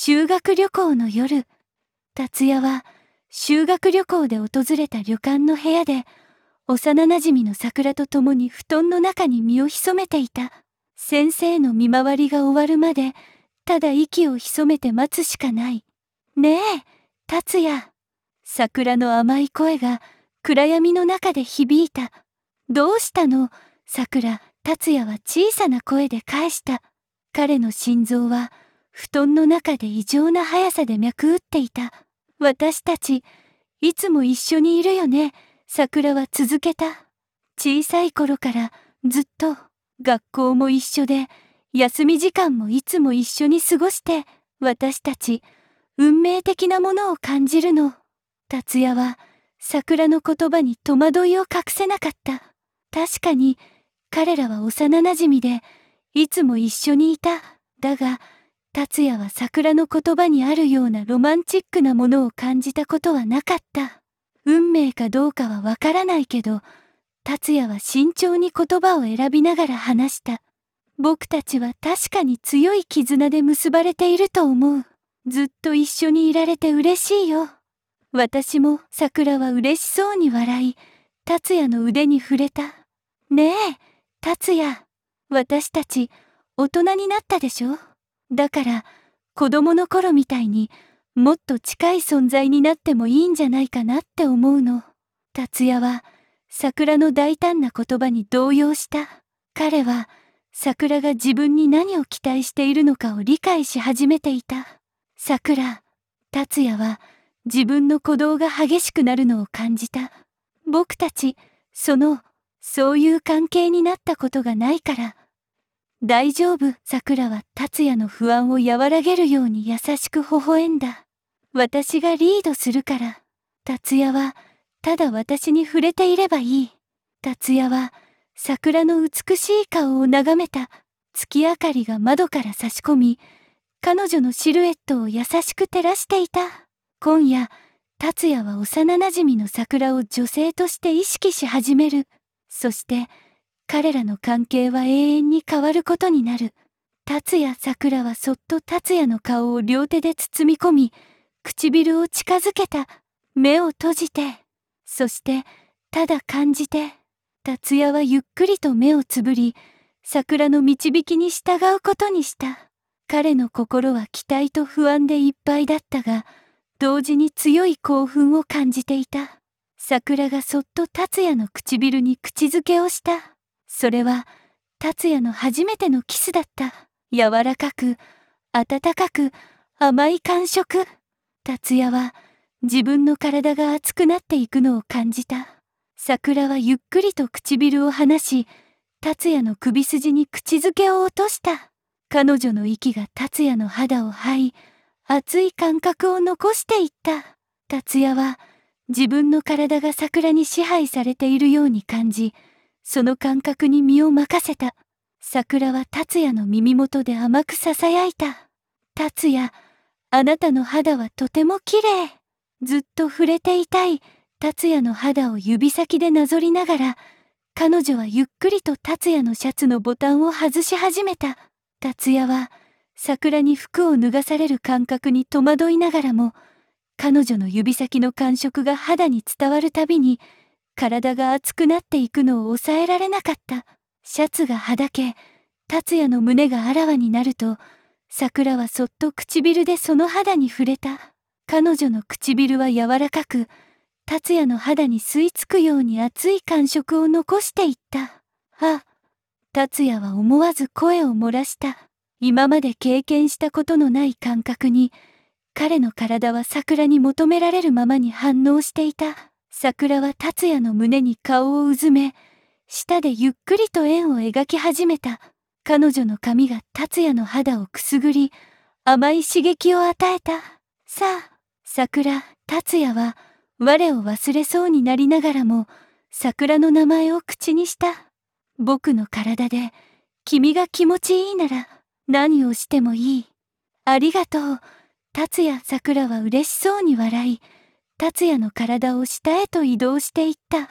修学旅行の夜、達也は修学旅行で訪れた旅館の部屋で、幼馴染の桜と共に布団の中に身を潜めていた。先生の見回りが終わるまで、ただ息を潜めて待つしかない。ねえ、達也。桜の甘い声が暗闇の中で響いた。どうしたの、桜。達也は小さな声で返した。彼の心臓は布団の中で異常な速さで脈打っていた。私たち、いつも一緒にいるよね、桜は続けた。小さい頃からずっと、学校も一緒で、休み時間もいつも一緒に過ごして、私たち、運命的なものを感じるの。達也は、桜の言葉に戸惑いを隠せなかった。確かに、彼らは幼馴染で、いつも一緒にいた。だが、達也は桜の言葉にあるようなロマンチックなものを感じたことはなかった。運命かどうかはわからないけど、達也は慎重に言葉を選びながら話した。僕たちは確かに強い絆で結ばれていると思う。ずっと一緒にいられて嬉しいよ。私も。桜は嬉しそうに笑い、達也の腕に触れた。ねえ、達也。私たち、大人になったでしょ？だから、子供の頃みたいにもっと近い存在になってもいいんじゃないかなって思うの。達也は、桜の大胆な言葉に動揺した。彼は、桜が自分に何を期待しているのかを理解し始めていた。桜、達也は、自分の鼓動が激しくなるのを感じた。僕たち、そういう関係になったことがないから。大丈夫。桜は達也の不安を和らげるように優しく微笑んだ。私がリードするから。達也はただ私に触れていればいい。達也は桜の美しい顔を眺めた。月明かりが窓から差し込み、彼女のシルエットを優しく照らしていた。今夜、達也は幼馴染の桜を女性として意識し始める。そして、彼らの関係は永遠に変わることになる。達也。桜はそっと達也の顔を両手で包み込み、唇を近づけた。目を閉じて、そしてただ感じて。達也はゆっくりと目をつぶり、桜の導きに従うことにした。彼の心は期待と不安でいっぱいだったが、同時に強い興奮を感じていた。桜がそっと達也の唇に口づけをした。それは達也の初めてのキスだった。柔らかく、温かく、甘い感触。達也は自分の体が熱くなっていくのを感じた。桜はゆっくりと唇を離し、達也の首筋に口づけを落とした。彼女の息が達也の肌を這い、熱い感覚を残していった。達也は自分の体が桜に支配されているように感じ、その感覚に身を任せた。桜は達也の耳元で甘く囁いた。達也、あなたの肌はとても綺麗。ずっと触れていたい。達也の肌を指先でなぞりながら、彼女はゆっくりと達也のシャツのボタンを外し始めた。達也は桜に服を脱がされる感覚に戸惑いながらも、彼女の指先の感触が肌に伝わるたびに、体が熱くなっていくのを抑えられなかった。シャツがはだけ、達也の胸があらわになると、桜はそっと唇でその肌に触れた。彼女の唇は柔らかく、達也の肌に吸い付くように熱い感触を残していった。あ、達也は思わず声を漏らした。今まで経験したことのない感覚に、彼の体は桜に求められるままに反応していた。桜は達也の胸に顔をうずめ、舌でゆっくりと円を描き始めた。彼女の髪が達也の肌をくすぐり、甘い刺激を与えた。さあ、桜。達也は我を忘れそうになりながらも、桜の名前を口にした。僕の体で君が気持ちいいなら何をしてもいい。ありがとう。達也。桜は嬉しそうに笑い、達也の体を下へと移動していった。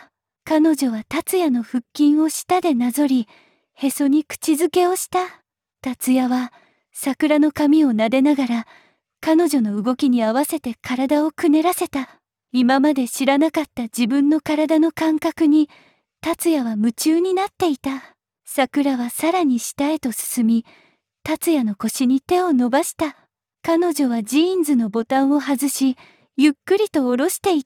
彼女は達也の腹筋を舌でなぞり、へそに口づけをした。達也は桜の髪を撫でながら、 彼女の動きに合わせて体をくねらせた。今まで知らなかった自分の体の感覚に、達也は夢中になっていた。桜はさらに下へと進み、達也の腰に手を伸ばした。彼女はジーンズのボタンを外し、ゆっくりと下ろしていった。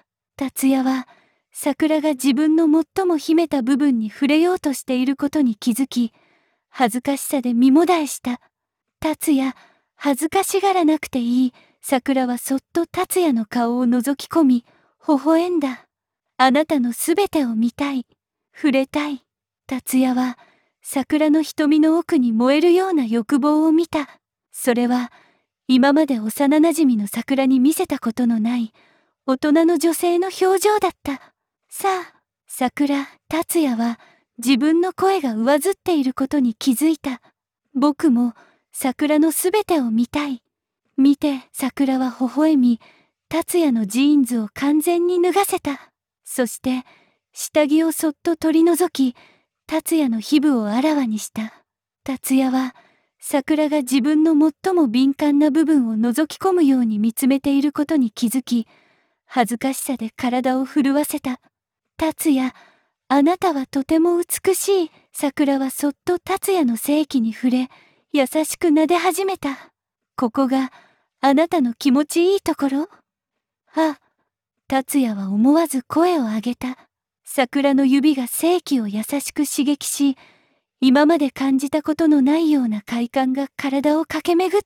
達也は、桜が自分の最も秘めた部分に触れようとしていることに気づき、恥ずかしさで身もだえした。達也、恥ずかしがらなくていい。桜はそっと達也の顔を覗き込み、微笑んだ。あなたのすべてを見たい。触れたい。達也は、桜の瞳の奥に燃えるような欲望を見た。それは、今まで幼馴染の桜に見せたことのない、大人の女性の表情だった。さあ、桜、達也は、自分の声が上ずっていることに気づいた。僕も、桜のすべてを見たい。見て、桜は微笑み、達也のジーンズを完全に脱がせた。そして、下着をそっと取り除き、達也の皮膚をあらわにした。達也は、桜が自分の最も敏感な部分を覗き込むように見つめていることに気づき、恥ずかしさで体を震わせた。達也、あなたはとても美しい。桜はそっと達也の性器に触れ、優しく撫で始めた。ここが、あなたの気持ちいいところ？あ、達也は思わず声を上げた。桜の指が性器を優しく刺激し、今まで感じたことのないような快感が体を駆け巡った。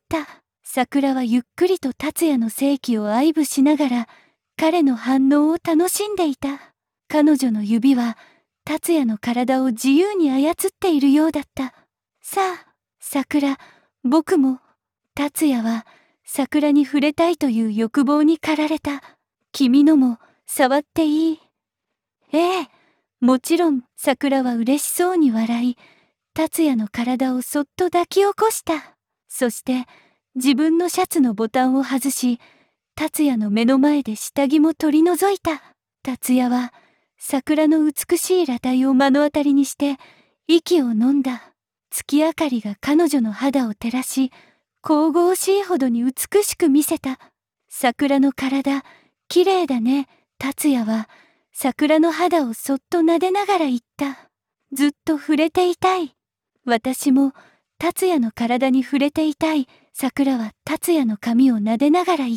桜はゆっくりと達也の性器を愛撫しながら、彼の反応を楽しんでいた。彼女の指は、達也の体を自由に操っているようだった。さあ、桜、僕も。達也は、桜に触れたいという欲望に駆られた。君のも、触っていい？ええ、もちろん。桜は嬉しそうに笑い、達也の体をそっと抱き起こした。そして、自分のシャツのボタンを外し、達也の目の前で下着も取り除いた。達也は、桜の美しい裸体を目の当たりにして、息を飲んだ。月明かりが彼女の肌を照らし、神々しいほどに美しく見せた。桜の体、綺麗だね。達也は、桜の肌をそっと撫でながら言った。ずっと触れていたい。私も、達也の体に触れていたい。桜は達也の髪を撫でながら言った。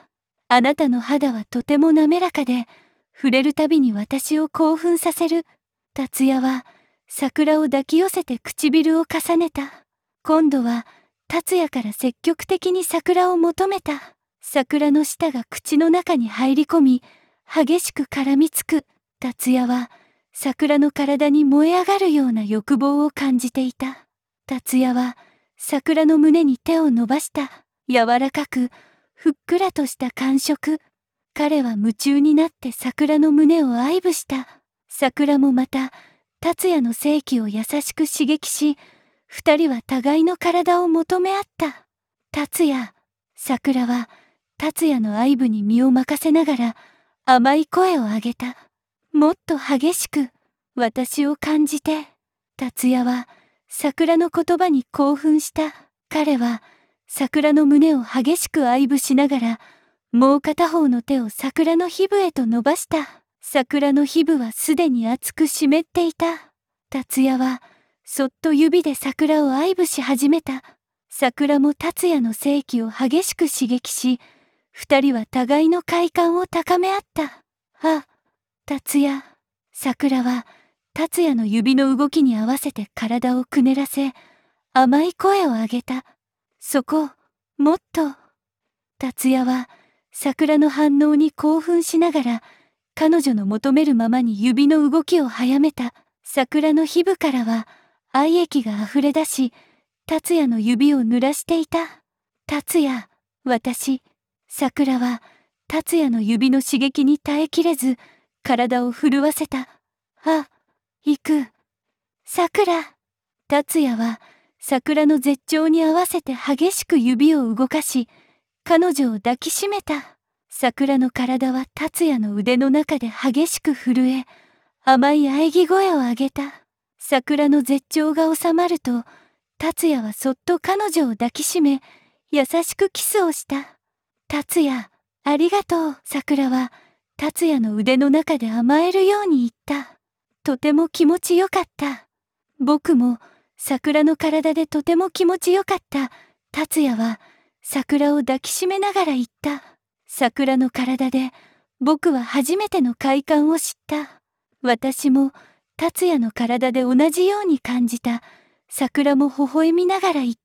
あなたの肌はとても滑らかで、触れるたびに私を興奮させる。達也は、桜を抱き寄せて唇を重ねた。今度は、達也から積極的に桜を求めた。桜の舌が口の中に入り込み、激しく絡みつく。達也は、桜の体に燃え上がるような欲望を感じていた。達也は、桜の胸に手を伸ばした。柔らかく、ふっくらとした感触。彼は夢中になって桜の胸を愛撫した。桜もまた、達也の性器を優しく刺激し、二人は互いの体を求め合った。達也、桜は、達也の愛撫に身を任せながら、甘い声を上げた。もっと激しく、私を感じて。達也は、桜の言葉に興奮した。彼は、桜の胸を激しく愛撫しながら、もう片方の手を桜の皮膚へと伸ばした。桜の皮膚はすでに熱く湿っていた。達也は、そっと指で桜を愛撫し始めた。桜も達也の性器を激しく刺激し、二人は互いの快感を高め合った。あ、達也。桜は、達也の指の動きに合わせて体をくねらせ、甘い声を上げた。そこ、もっと。達也は、桜の反応に興奮しながら、彼女の求めるままに指の動きを早めた。桜の皮膚からは、愛液が溢れ出し、達也の指を濡らしていた。達也、私。桜は、達也の指の刺激に耐えきれず、体を震わせた。あ、行く。桜。達也は、桜の絶頂に合わせて激しく指を動かし、彼女を抱きしめた。桜の体は達也の腕の中で激しく震え、甘い喘ぎ声を上げた。桜の絶頂が収まると、達也はそっと彼女を抱きしめ、 優しくキスをした。達也、ありがとう。桜は、達也の腕の中で甘えるように言った。とても気持ちよかった。僕も、桜の体でとても気持ちよかった。達也は、桜を抱きしめながら言った。桜の体で、僕は初めての快感を知った。私も、達也の体で同じように感じた。桜も微笑みながら言った。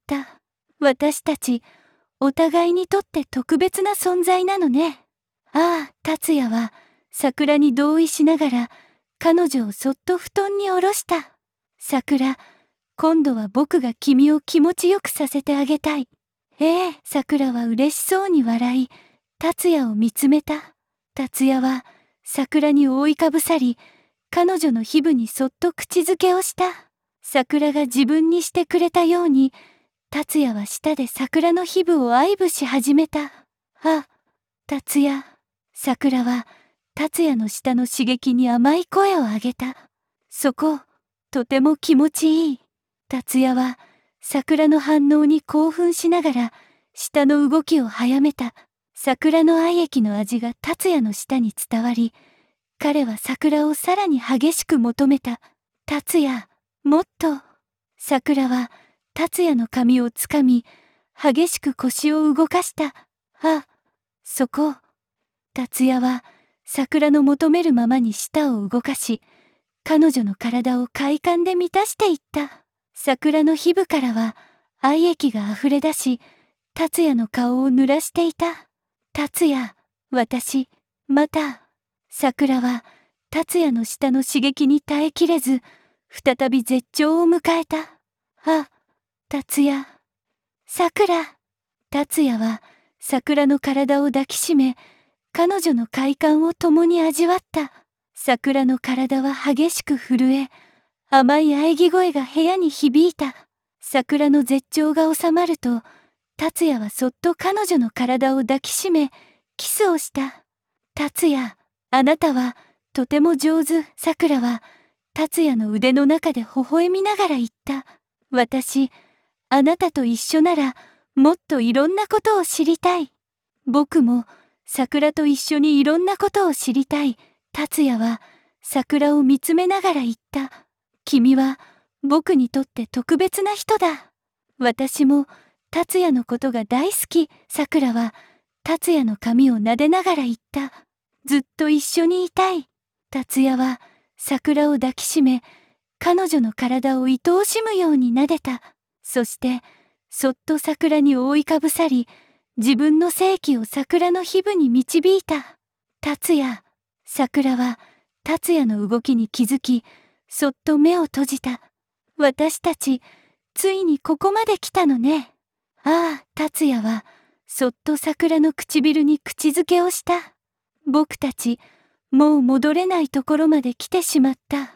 私たち、お互いにとって特別な存在なのね。ああ、達也は、桜に同意しながら、彼女をそっと布団に下ろした。桜、今度は僕が君を気持ちよくさせてあげたい。桜は嬉しそうに笑い、達也を見つめた。達也は、桜に覆いかぶさり、彼女の皮膚にそっと口づけをした。桜が自分にしてくれたように、達也は舌で桜の皮膚を愛撫し始めた。あ、達也。桜は、達也の舌の刺激に甘い声を上げた。そこ、とても気持ちいい。達也は、桜の反応に興奮しながら、舌の動きを早めた。桜の愛液の味が達也の舌に伝わり、彼は桜をさらに激しく求めた。達也、もっと。桜は、達也の髪をつかみ、激しく腰を動かした。あ、そこ。達也は、桜の求めるままに舌を動かし、彼女の体を快感で満たしていった。桜の皮膚からは、愛液が溢れ出し、達也の顔を濡らしていた。達也、私、また。桜は、達也の舌の刺激に耐えきれず、再び絶頂を迎えた。あ、達也。桜。達也は、桜の体を抱きしめ、彼女の快感を共に味わった。桜の体は激しく震え、甘い喘ぎ声が部屋に響いた。桜の絶頂が収まると、達也はそっと彼女の体を抱きしめ、キスをした。達也、あなたは、とても上手。桜は、達也の腕の中で微笑みながら言った。私、あなたと一緒なら、もっといろんなことを知りたい。僕も、桜と一緒にいろんなことを知りたい。達也は、桜を見つめながら言った。君は、僕にとって特別な人だ。私も、達也のことが大好き。桜は、達也の髪を撫でながら言った。ずっと一緒にいたい。達也は、桜を抱きしめ、彼女の体を愛おしむように撫でた。そして、そっと桜に覆いかぶさり、自分の性器を桜の皮膚に導いた。達也、桜は、達也の動きに気づき、そっと目を閉じた。私たち、ついにここまで来たのね。ああ、達也は、そっと桜の唇に口づけをした。僕たち、もう戻れないところまで来てしまった。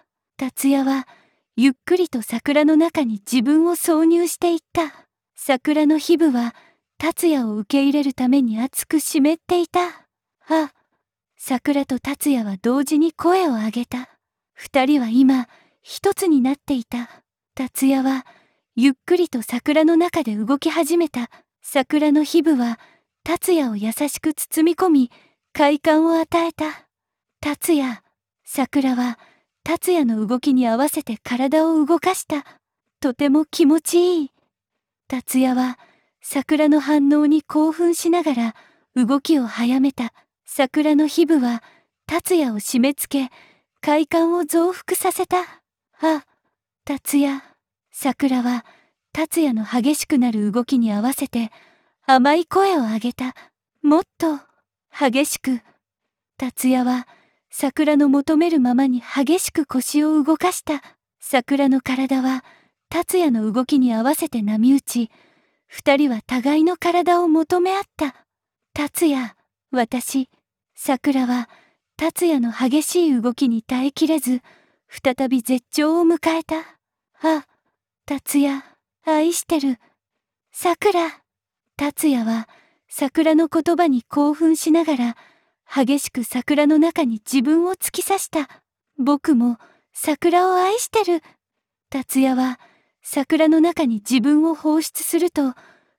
達也は、ゆっくりと桜の中に自分を挿入していった。桜の皮膚は、達也を受け入れるために熱く湿っていた。あ、桜と達也は同時に声を上げた。二人は今、一つになっていた。達也は、ゆっくりと桜の中で動き始めた。桜の皮膚は、達也を優しく包み込み、快感を与えた。達也、桜は、達也の動きに合わせて体を動かした。とても気持ちいい。達也は、桜の反応に興奮しながら、動きを早めた。桜の皮膚は、達也を締め付け、快感を増幅させた。あ、達也。桜は、達也の激しくなる動きに合わせて、甘い声を上げた。もっと、激しく。達也は、桜の求めるままに激しく腰を動かした。桜の体は、達也の動きに合わせて波打ち、二人は互いの体を求め合った。達也、私、桜は、達也の激しい動きに耐えきれず、再び絶頂を迎えた。あ、達也、愛してる。桜。達也は、桜の言葉に興奮しながら、激しく桜の中に自分を突き刺した。僕も、桜を愛してる。達也は、桜の中に自分を放出すると、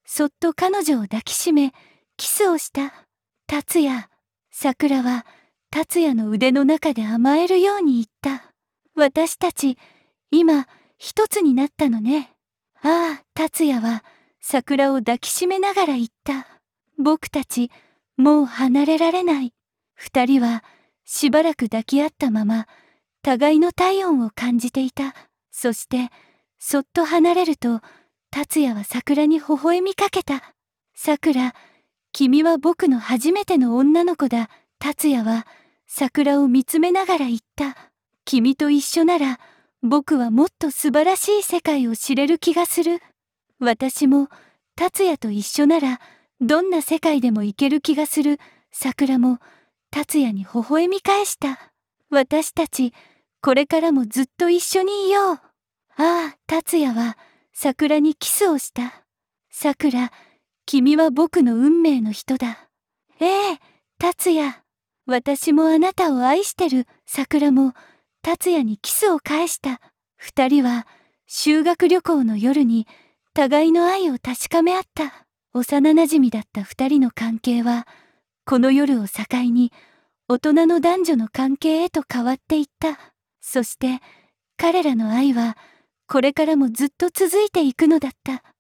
そっと彼女を抱きしめ、キスをした。達也。桜は、達也の腕の中で甘えるように言った。私たち、今、一つになったのね。ああ、達也は、桜を抱きしめながら言った。僕たち、もう離れられない。二人は、しばらく抱き合ったまま、互いの体温を感じていた。そして、そっと離れると、達也は桜に微笑みかけた。桜、君は僕の初めての女の子だ。達也は、桜を見つめながら言った。君と一緒なら、僕はもっと素晴らしい世界を知れる気がする。私も、達也と一緒なら、どんな世界でも行ける気がする。桜も、達也に微笑み返した。私たち、これからもずっと一緒にいよう。ああ、達也は、桜にキスをした。桜、君は僕の運命の人だ。ええ、達也。私もあなたを愛してる。桜も、達也にキスを返した。二人は、修学旅行の夜に、互いの愛を確かめ合った。幼馴染だった二人の関係は、この夜を境に、大人の男女の関係へと変わっていった。そして、彼らの愛は、これからもずっと続いていくのだった。